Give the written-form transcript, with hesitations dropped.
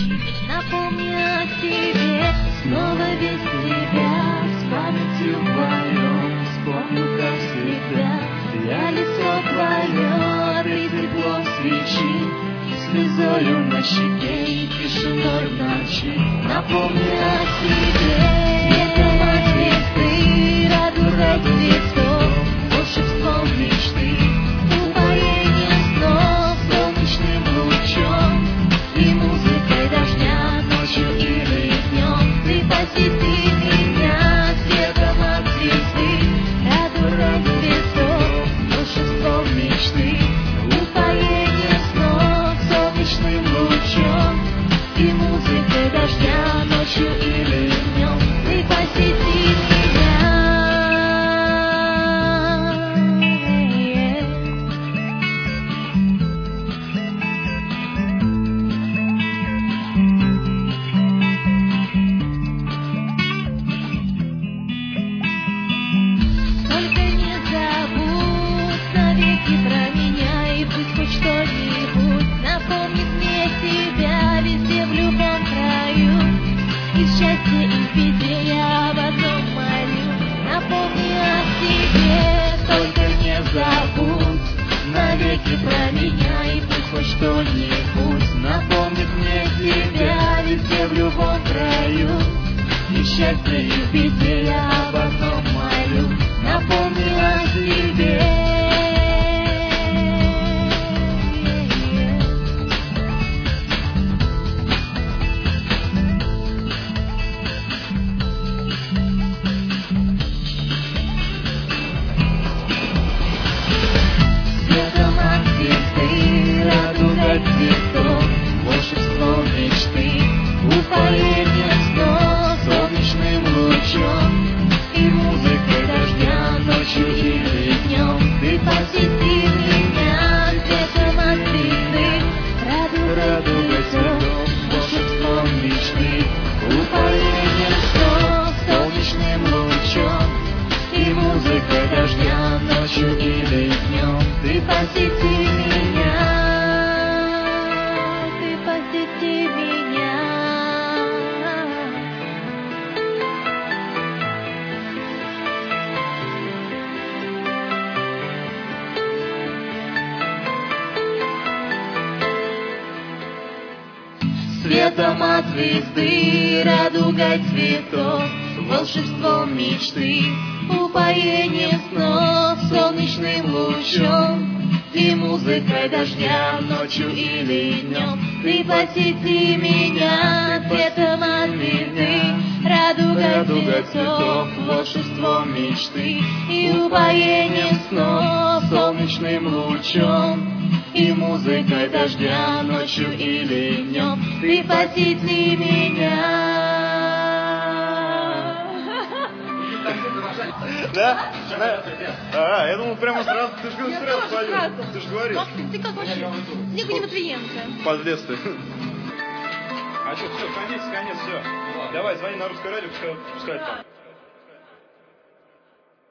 свечи, напомни о себе, снова без тебя, с памятью вдвоем, вспомню, как всегда, я лицо твое, ты тепло свечи, слезою на щеке и тишиной в ночи, напомни о себе, светом от звезды, радуга цветов, волшебством мечты, упоением снов, солнечным лучом и музыкой дождя, ночью или днем. Ты посети меня светом от звезды, радугой цветов, волшебством мечты, упоением снов, солнечным лучом и музыкой дождя, ночью или днем. Ты посети меня. Только не забудь навеки про меня, и пусть хоть что-нибудь напомнит мне тебя везде, в любом краю. И в счастье, и в беде я об одном молю, напомни о себе, только не забудь навеки про меня, и пусть хоть что-нибудь напомнит мне тебя везде, в любом краю. И в счастье, и в беде я об одном молю, напомни о себе. Светом от звезды, радугой цветов, волшебством мечты, упоением снов, солнечным лучом и музыкой дождя, ночью или днем. Ты посети меня светом от звезды, радугой цветов, волшебством мечты, упоением снов, солнечным лучом и музыкой дождя, ночью или днем. Ты посети меня, ты посети меня. Светом от звезды, радугой цветов, волшебством мечты, упоением снов, солнечным лучом и музыкой дождя, ночью или днем. Ты посети меня светом от звезды, радугой цветов, волшебством мечты и упоением снов, солнечным лучом и музыкой дождя, ночью или днем. Ты посети меня. Да? Я думал, прямо сразу. Ты же сразу поешь. Ты же говоришь. Ты как вообще? Снега не Матвиенко. Подлец ты. А что, все, конец, все. Давай, звони на русское радио, пускай там.